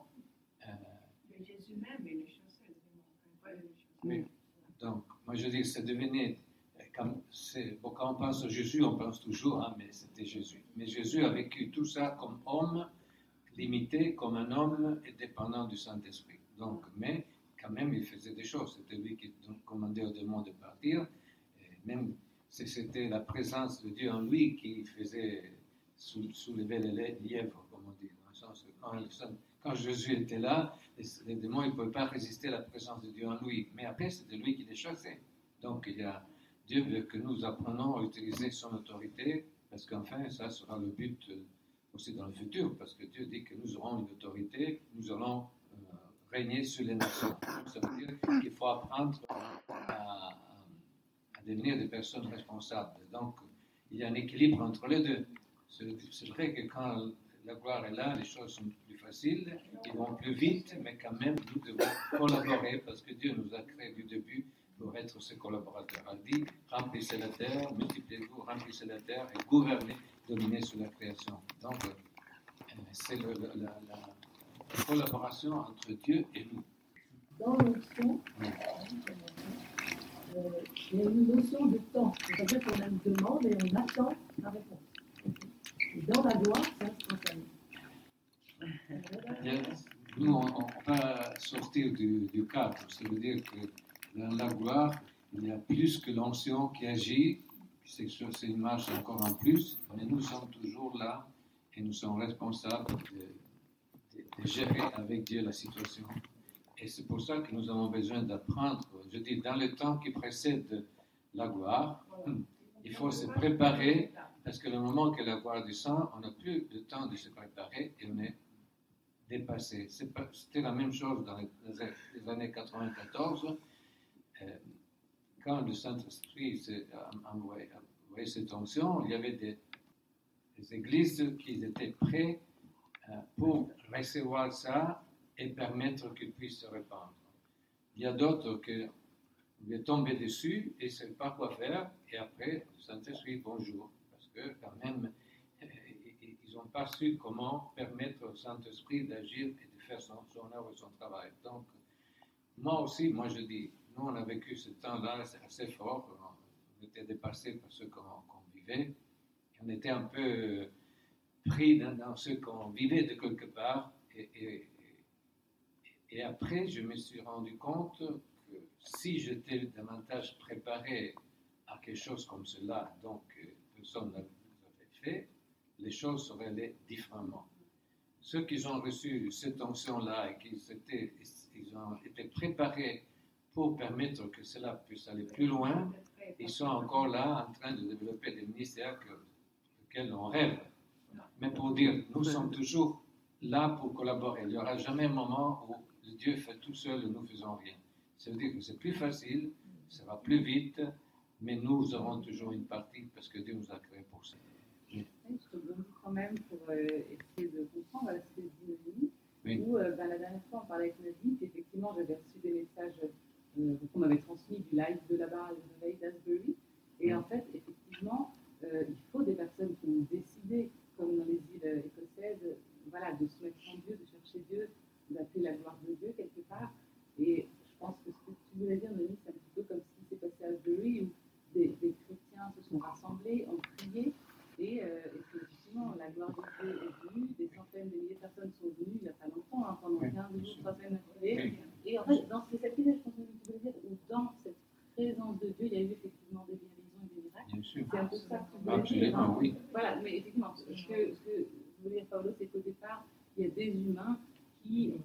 Jésus même, il chassait le démon. Oui. Donc, moi je dis, ça devenait, quand on pense à Jésus, on pense toujours, mais c'était Jésus. Mais Jésus a vécu tout ça comme homme, limité, comme un homme et dépendant du Saint-Esprit. Donc, mais quand même, il faisait des choses. C'était lui qui commandait au démon de partir. Et même, c'était la présence de Dieu en lui qui faisait soulever les lièvres, comme on dit. Dans le sens que quand Jésus était là, les démons ne pouvaient pas résister à la présence de Dieu en lui. Mais après, c'était lui qui les chassait. Donc, Dieu veut que nous apprenions à utiliser son autorité, parce qu'enfin, ça sera le but aussi dans le futur, parce que Dieu dit que nous aurons une autorité, nous allons régner sur les nations. Ça veut dire qu'il faut apprendre à devenir des personnes responsables. Donc, il y a un équilibre entre les deux. C'est vrai que quand la gloire est là, les choses sont plus faciles, ils vont plus vite, mais quand même, nous devons collaborer parce que Dieu nous a créés du début pour être ses collaborateurs. Il dit, remplissez la terre, multipliez-vous, remplissez la terre et gouvernez, dominez sur la création. Donc, c'est la collaboration entre Dieu et nous. Dans l'onction, il y a une notion de temps. C'est-à-dire qu'on a une demande et on attend la réponse. Et dans la gloire, c'est instantané. Nous, on va sortir du cadre. Ça veut dire que dans la gloire, il y a plus que l'onction qui agit. C'est une marche encore en plus. Mais nous sommes toujours là et nous sommes responsables de gérer avec Dieu la situation. Et c'est pour ça que nous avons besoin d'apprendre. Je dis, dans le temps qui précède la gloire, il faut se préparer, parce que le moment que la gloire descend, on n'a plus le temps de se préparer et on est dépassé. C'était la même chose dans les années 94, quand le Saint-Esprit a envoyé cette onction, il y avait des églises qui étaient prêtes pour recevoir ça et permettre qu'il puisse se répandre. Il y a d'autres qui vont tomber dessus et ne savent pas quoi faire, et après, le Saint-Esprit, bonjour, parce que quand même, ils n'ont pas su comment permettre au Saint-Esprit d'agir et de faire son œuvre et son travail. Donc, moi je dis, nous on a vécu ce temps-là, c'est assez fort, on était dépassés par ce qu'on vivait, et on était un peu pris dans ce qu'on vivait de quelque part, et après, je me suis rendu compte que si j'étais davantage préparé à quelque chose comme cela, donc personne ne l'avait fait, les choses seraient allées différemment. Ceux qui ont reçu cette onction-là et ils ont été préparés pour permettre que cela puisse aller plus loin, ils sont encore là en train de développer des ministères auxquels on rêve. Mais pour dire, nous sommes toujours là pour collaborer. Il n'y aura jamais un moment où Dieu fait tout seul et nous ne faisons rien. Ça veut dire que c'est plus facile, ça va plus vite, mais nous aurons toujours une partie parce que Dieu nous a créés pour ça. Je te demande quand même pour essayer de comprendre ce que dit Noémie, Oui. où la dernière fois on parlait avec Noémie, puis effectivement j'avais reçu des messages qu'on m'avait transmis du live de là-bas, le live d'Asbury, et en fait, effectivement, il faut des personnes qui ont décidé, comme dans les îles écossaises, voilà, de se mettre en Dieu, de chercher Dieu, d'appeler la gloire de Dieu quelque part. Et je pense que ce que tu voulais dire, Noémie, c'est un petit peu comme ce qui s'est passé à Asbury, où des chrétiens se sont rassemblés, ont prié, et effectivement, la gloire de Dieu est venue, des centaines de milliers de personnes sont venues il n'y a pas longtemps, pendant 15 jours, 3 semaines d'affilée. Et en fait, dans cette idée, je pense que tu voulais dire, où dans cette présence de Dieu, il y a eu effectivement des guérisons et des miracles. Bien sûr. C'est un peu ça que tu voulais dire. Absolument, oui. Voilà, mais effectivement, ce que je voulais dire, Paolo, c'est qu'au départ, il y a des humains qui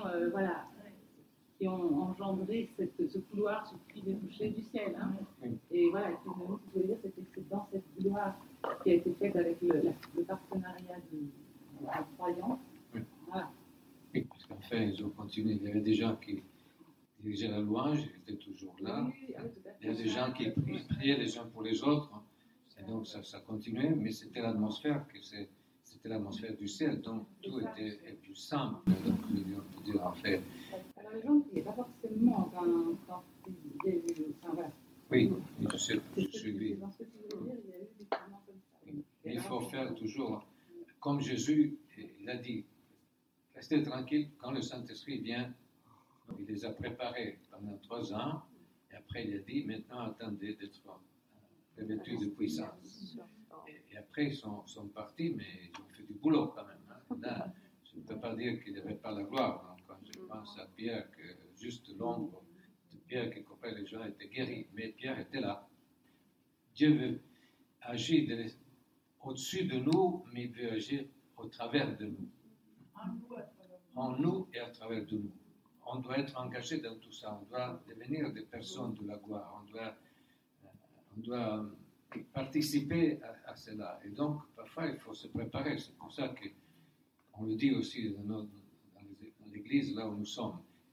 ont engendré ce couloir, ce cri débouché du ciel. Hein. Oui. Et voilà, et puis, ce que je voulais dire, c'était que c'est dans cette gloire qui a été faite avec le partenariat des croyants. Oui. Voilà. Oui, parce qu'en fait, ils ont continué. Il y avait des gens qui dirigeaient la louange, ils étaient toujours là. Oui, tout à fait. Il y a des gens qui priaient les uns pour les autres. Et donc, ça continuait, mais c'était l'atmosphère c'était l'atmosphère du ciel, donc tout était plus simple. Donc, on peut dire, en fait. Alors, les gens ne priaient pas forcément quand il y a eu. Enfin, voilà. Oui, je sais, je C'est suis. dans ce que tu voulais dire, il y a eu des moments comme ça. Oui. Il faut faire toujours, comme Jésus, il a dit, restez tranquille, quand le Saint-Esprit vient, il les a préparés pendant 3 ans, et après il a dit, maintenant attendez d'être revêtus de puissance. Et après ils sont partis, mais ils ont fait du boulot quand même. Hein. Là, je ne peux pas dire qu'il n'y avait pas la gloire. Donc, quand je pense à Pierre, que juste l'ombre de Pierre qui couvrait les gens était guéri, mais Pierre était là. Dieu veut agir au-dessus de nous, mais il veut agir au travers de nous. En nous et à travers de nous. On doit être engagé dans tout ça. On doit devenir des personnes de la gloire. On doit participer à cela. Et donc, parfois, il faut se préparer. C'est pour ça qu'on le dit aussi dans l'église, là où nous sommes.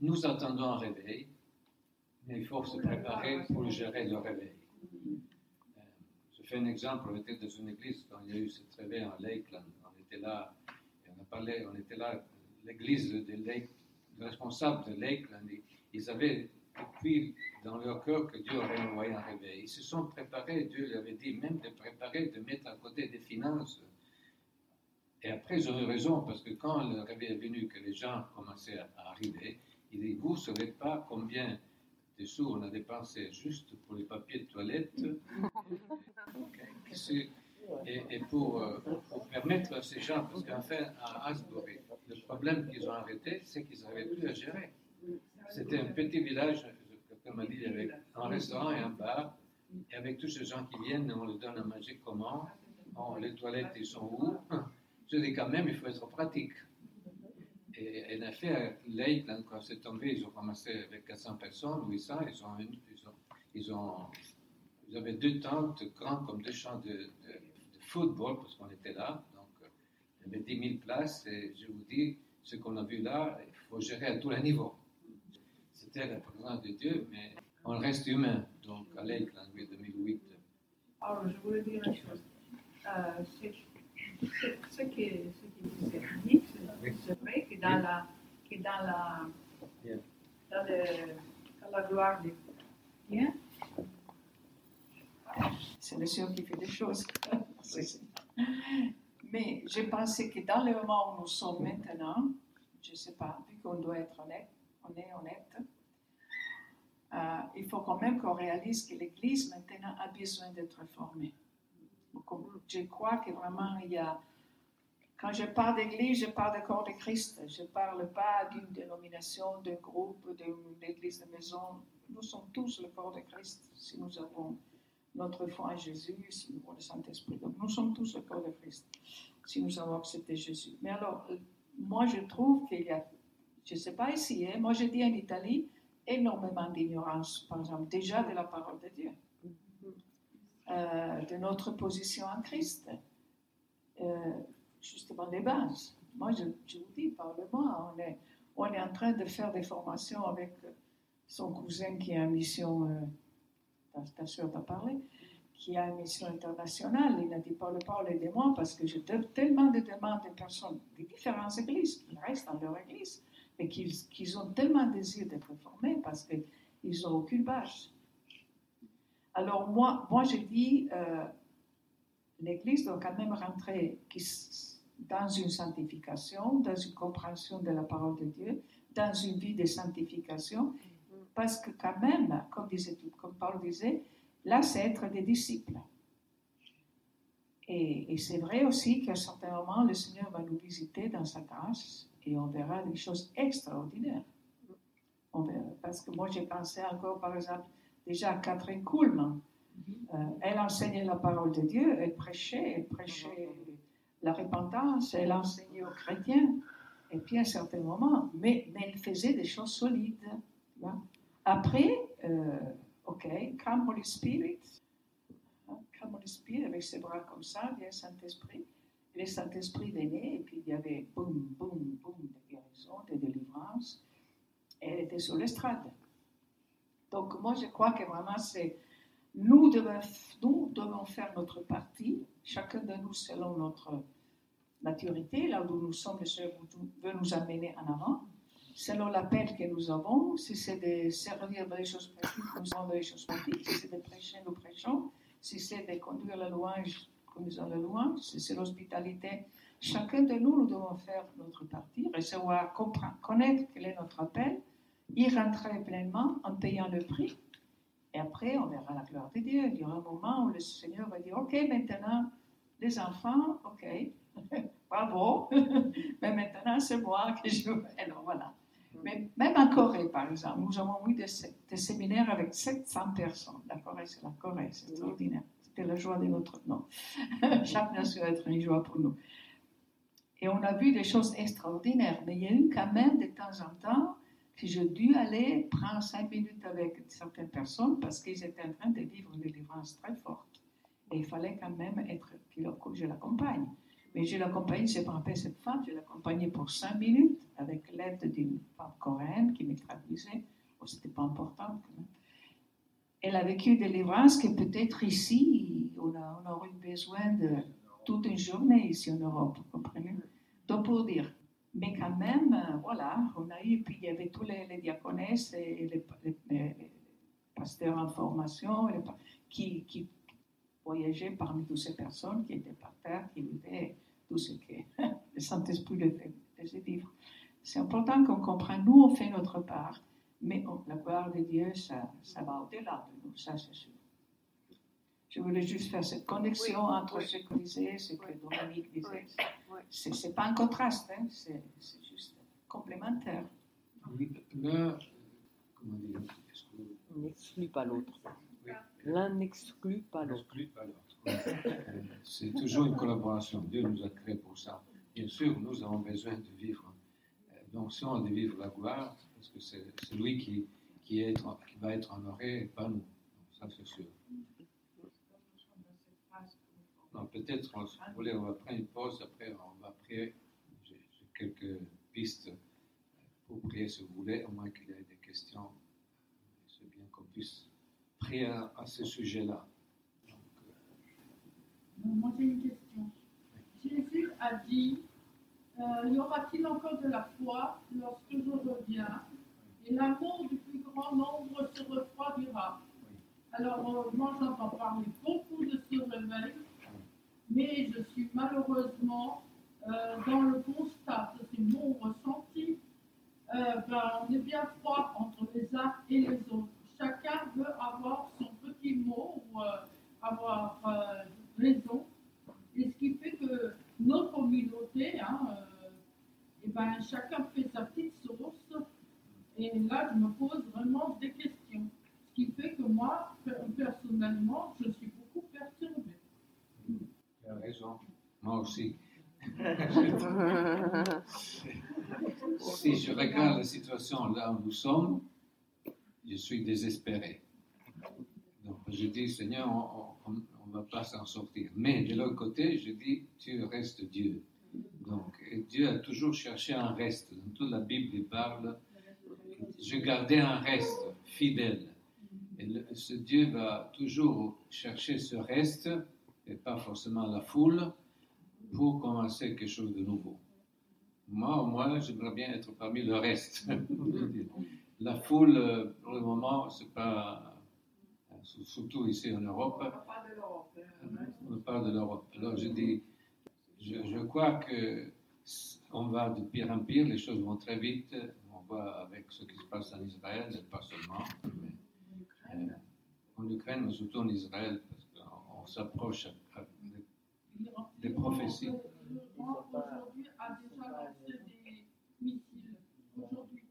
nous attendons un réveil, mais il faut se préparer pour gérer le réveil. Je fais un exemple, on était dans une église quand il y a eu cette réveil en Lakeland. On était là, et on était là, l'église de Lake, le responsable de Lakeland, ils avaient depuis dans leur cœur que Dieu aurait envoyé un réveil. Ils se sont préparés, Dieu leur avait dit même de préparer, de mettre à côté des finances. Et après, ils ont eu raison, parce que quand le réveil est venu, que les gens commençaient à arriver, il dit, vous ne savez pas combien de sous on a dépensé juste pour les papiers de toilette et pour permettre à ces gens, parce qu'en fait, à Asbury, le problème qu'ils ont arrêté, c'est qu'ils n'arrivaient plus à gérer. C'était un petit village, comme on dit, il y avait un restaurant et un bar, et avec tous ces gens qui viennent, on leur donne à manger comment, les toilettes, ils sont où? Je dis quand même, il faut être pratique. Et en effet, Lakeland, quand c'est tombé, ils ont commencé avec 400 personnes, 800, ils avaient 2 tentes grandes comme 2 champs de football, parce qu'on était là, donc il y avait 10 000 places, et je vous dis, ce qu'on a vu là, il faut gérer à tous les niveaux. C'était la présence de Dieu, mais on reste humain, donc à Lakeland, 2008. Alors, je voulais dire une chose. Ce qui vous est dit, c'est vrai que dans la gloire de Dieu, c'est le Seigneur qui fait des choses. Mais j'ai pensé que dans le moment où nous sommes maintenant, je ne sais pas, vu qu'on doit être honnête, on est honnête, il faut quand même qu'on réalise que l'Église maintenant a besoin d'être formée. Je crois que vraiment il y a. Quand je parle d'église, je parle de corps de Christ. Je ne parle pas d'une dénomination, d'un groupe, d'une église de maison. Nous sommes tous le corps de Christ si nous avons notre foi en Jésus, si nous avons le Saint-Esprit. Donc nous sommes tous le corps de Christ si nous avons accepté Jésus. Mais alors, moi je trouve qu'il y a, je ne sais pas ici, moi je dis en Italie, énormément d'ignorance, par exemple, déjà de la parole de Dieu. De notre position en Christ, justement les bases. Moi, je vous dis, parle-moi, on est en train de faire des formations avec son cousin qui a une mission, ta soeur t'a parlé, qui a une mission internationale. Il a dit, parlez-moi, parce que j'ai tellement de demandes de personnes de différentes églises qui restent dans leur église, mais qui ont tellement désir d'être formés parce qu'ils n'ont aucune base. Alors moi je dis, l'Église doit quand même rentrer dans une sanctification, dans une compréhension de la parole de Dieu, dans une vie de sanctification, parce que quand même, comme Paul disait, là c'est être des disciples. Et c'est vrai aussi qu'à un certain moment, le Seigneur va nous visiter dans sa grâce et on verra des choses extraordinaires. On verra, parce que moi j'ai pensé encore, par exemple, déjà à Catherine Kuhlman. Elle enseignait la parole de Dieu, elle prêchait la repentance, elle enseignait aux chrétiens, et puis à un certain moment, mais elle faisait des choses solides. Après, come Holy Spirit, avec ses bras comme ça, vient Saint-Esprit, et le Saint-Esprit venait, et puis il y avait boum, boum, boum, de guérison, de délivrance, et elle était sur l'estrade. Donc moi je crois que vraiment c'est nous devons faire notre partie, chacun de nous selon notre maturité, là où nous sommes, le Seigneur veut nous amener en avant, selon l'appel que nous avons. Si c'est de servir dans les choses pratiques, nous avons les choses pratiques. Si c'est de prêcher, nous prêchons. Si c'est de conduire la louange, conduisons la louange. Si c'est l'hospitalité, chacun de nous devons faire notre partie, recevoir, connaître quel est notre appel, y rentrer pleinement en payant le prix. Et après, on verra la gloire de Dieu. Il y aura un moment où le Seigneur va dire, OK, maintenant, les enfants, OK, bravo, mais maintenant, c'est moi que je veux. Alors, voilà. Mais même en Corée, par exemple, nous avons eu des séminaires avec 700 personnes. La Corée, c'est extraordinaire. C'était la joie de notre nom. Chaque nation est une joie pour nous. Et on a vu des choses extraordinaires. Mais il y a eu quand même, de temps en temps, que j'ai dû aller prendre 5 minutes avec certaines personnes parce qu'ils étaient en train de vivre une délivrance très forte. Et il fallait quand même que je l'accompagne. Mais je l'accompagne, c'est pas cette femme, je l'accompagnais pour 5 minutes avec l'aide d'une femme coréenne qui me traduisait. Oh, c'était pas important quand même. Elle a vécu des livrances que peut-être ici, on aurait besoin de toute une journée ici en Europe, vous comprenez? Donc pour dire. Mais quand même, voilà, on a eu, puis il y avait tous les diaconesses et les pasteurs en formation qui voyageaient parmi toutes ces personnes qui étaient par terre, qui vivaient tout ce que le Saint-Esprit les vivre. C'est important qu'on comprenne, nous on fait notre part, mais la gloire de Dieu, ça va au-delà de nous, ça c'est sûr. Je voulais juste faire cette connexion entre ce que disait, ce que Dominique disait. C'est pas un contraste, hein, c'est juste complémentaire. Oui, là, comment dire, On n'exclut pas l'autre. Oui. L'un n'exclut pas l'autre. C'est toujours une collaboration. Dieu nous a créés pour ça. Bien sûr, nous avons besoin de vivre. Donc, si on a de vivre la gloire, parce que c'est lui qui va être honoré et pas nous. Donc, ça, c'est sûr. Non, peut-être, on va prendre une pause, après on va prier. J'ai quelques pistes pour prier si vous voulez, au moins qu'il y ait des questions. C'est bien qu'on puisse prier à ce sujet-là. Moi j'ai une question. Jésus a dit, y aura-t-il encore de la foi lorsque je reviens? Et l'amour du plus grand nombre se refroidira. Alors moi j'entends parler beaucoup de ce réveil. Mais je suis malheureusement dans le constat, c'est mon ressenti, on est bien froid entre les uns et les autres. Chacun veut avoir son petit mot ou avoir raison. Et ce qui fait que nos communautés, chacun fait sa petite sauce. Et là, je me pose vraiment des questions. Ce qui fait que moi, personnellement, je suis beaucoup perturbée. Tu as raison, moi aussi. Si je regarde la situation là où nous sommes, je suis désespéré. Donc je dis, Seigneur, on ne va pas s'en sortir. Mais de l'autre côté, je dis, tu restes Dieu. Donc Dieu a toujours cherché un reste. Dans toute la Bible, il parle, je gardais un reste fidèle. Et ce Dieu va toujours chercher ce reste, et pas forcément la foule, pour commencer quelque chose de nouveau. Moi, j'aimerais bien être parmi le reste. La foule, pour le moment, c'est pas, surtout ici en Europe. On parle de l'Europe. Alors je dis, je crois que on va de pire en pire, les choses vont très vite. On voit avec ce qui se passe en Israël, et pas seulement, mais en Ukraine, mais surtout en Israël, parce qu'on s'approche des prophéties. Aujourd'hui a déjà lancé des missiles. Aujourd'hui,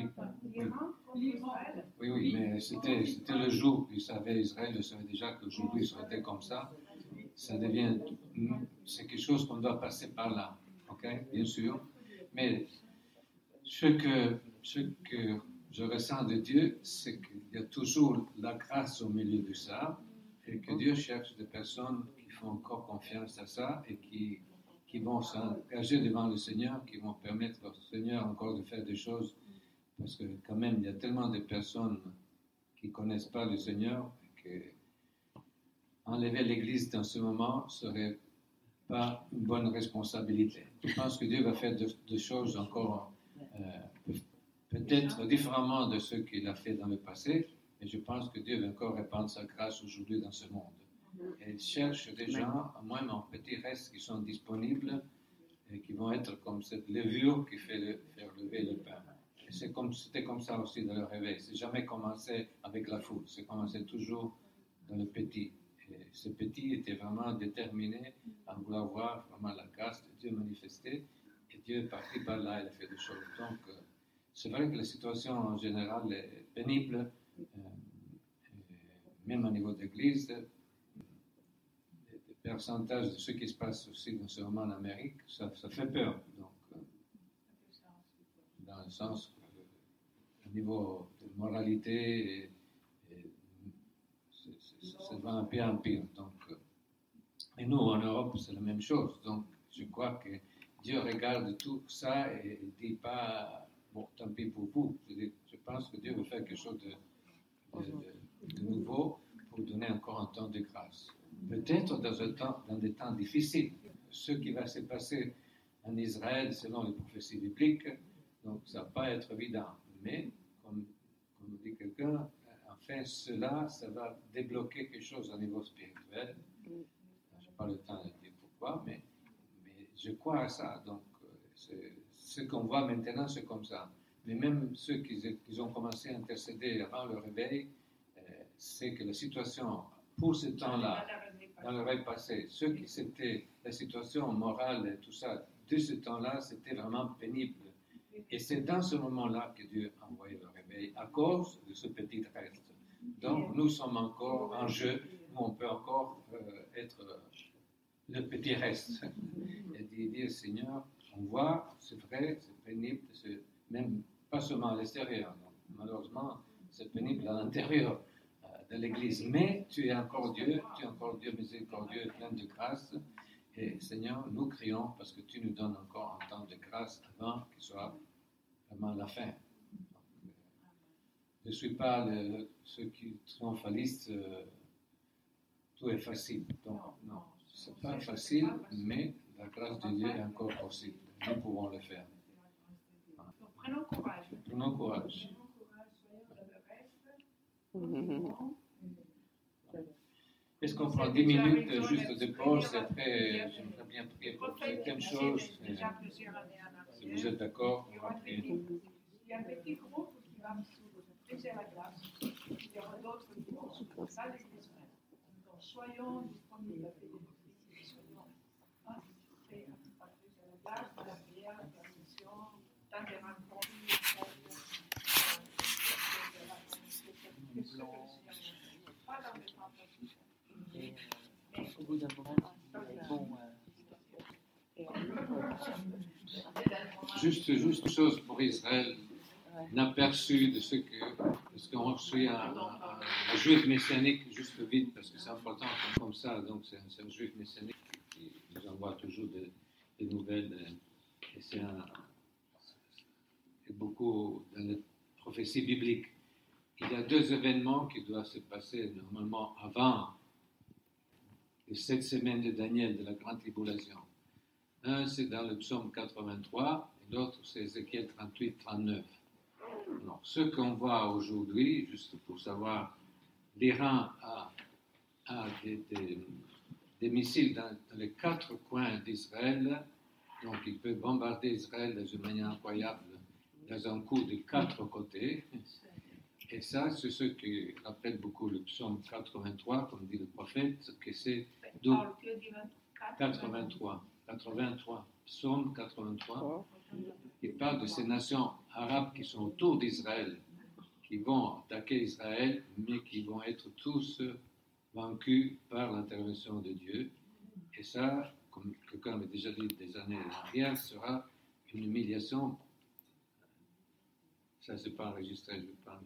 Oui, mais c'était le jour, Israël savait déjà qu'aujourd'hui serait comme ça. Ça devient, c'est quelque chose qu'on doit passer par là, ok, bien sûr. Mais ce que je ressens de Dieu, c'est qu'il y a toujours la grâce au milieu de ça, et que Dieu cherche des personnes qui font encore confiance à ça et qui vont s'engager devant le Seigneur, qui vont permettre au Seigneur encore de faire des choses, parce que quand même, il y a tellement de personnes qui ne connaissent pas le Seigneur que enlever l'Église dans ce moment ne serait pas une bonne responsabilité. Je pense que Dieu va faire des choses encore peut-être différemment de ce qu'il a fait dans le passé, mais je pense que Dieu va encore répandre sa grâce aujourd'hui dans ce monde. Et il cherche des gens, même en petits restes, qui sont disponibles et qui vont être comme cette levure qui fait faire lever le pain. C'était comme ça aussi dans le réveil. C'est jamais commencé avec la foule, c'est commencé toujours dans le petit. Et ce petit était vraiment déterminé à vouloir voir vraiment la grâce de Dieu manifestée. Et Dieu est parti par là, il a fait des choses. Donc, c'est vrai que la situation en général est pénible, même au niveau d'église. Le pourcentage de ce qui se passe aussi dans ce moment en Amérique, ça fait peur. Donc, dans le sens que, au niveau de moralité, ça va un peu en pire. Donc, et nous, en Europe, c'est la même chose. Donc, je crois que Dieu regarde tout ça et il ne dit pas bon, tant pis pour vous. Je pense que Dieu veut faire quelque chose de nouveau pour donner encore un temps de grâce. Peut-être dans des temps difficiles. Ce qui va se passer en Israël selon les prophéties bibliques, donc ça ne va pas être évident. Mais, comme dit quelqu'un, enfin cela, ça va débloquer quelque chose au niveau spirituel. Je n'ai pas le temps de dire pourquoi, mais je crois à ça. Donc, ce qu'on voit maintenant, c'est comme ça. Mais même ceux qui ont commencé à intercéder avant le réveil, c'est que la situation, pour ce temps-là, dans le réveil passé, c'était la situation morale et tout ça, de ce temps-là, c'était vraiment pénible. Et c'est dans ce moment-là que Dieu a envoyé le réveil, à cause de ce petit reste. Donc, nous sommes encore en jeu, où on peut encore être le petit reste. Et dire, Seigneur, on voit, c'est vrai, c'est pénible, c'est même pas seulement à l'extérieur. Donc, malheureusement, c'est pénible à l'intérieur de l'Église. Mais tu es encore Dieu miséricordieux, plein de grâce. Et Seigneur, nous crions parce que tu nous donnes encore un temps de grâce avant qu'il soit vraiment la fin. Donc, je ne suis pas ceux qui triomphalistes, tout est facile. Donc, non, ce n'est pas facile, mais la grâce de Dieu est encore possible. Nous pouvons le faire. Prenons courage. Prenons courage. Est-ce qu'on prend 10 minutes juste de pause et après j'aimerais bien prier pour certaines choses. Si vous êtes d'accord, on va prier. Il y a un petit groupe qui va baiser la glace. Il y aura d'autres qui vont ça les semaines. Donc soyons disponibles à faire des soyons prêts à baiser la glace, à la prière, à la mission, dans des rencontres. Pas dans les tentatives. Au bout d'un moment, Juste une chose pour Israël, un aperçu de ce qu'on suit un juif messianique, juste vite, parce que c'est important comme ça, donc c'est un juif messianique qui nous envoie toujours des nouvelles, et c'est beaucoup dans les prophéties bibliques. Il y a 2 événements qui doivent se passer normalement avant les 7 semaines de Daniel, de la grande tribulation. Un, c'est dans le psaume 83, et l'autre, c'est Ézéchiel 38-39. Alors, ce qu'on voit aujourd'hui, juste pour savoir, l'Iran a des missiles dans les 4 coins d'Israël, donc il peut bombarder Israël d'une manière incroyable, dans un coup de 4 côtés. Et ça, c'est ce qui rappelle beaucoup le psaume 83, comme dit le prophète, que c'est 83, psaume 83, qui parle de ces nations arabes qui sont autour d'Israël, qui vont attaquer Israël, mais qui vont être tous vaincus par l'intervention de Dieu. Et ça, comme quelqu'un m'a déjà dit des années en arrière, sera une humiliation. Ça, c'est pas enregistré, je parle.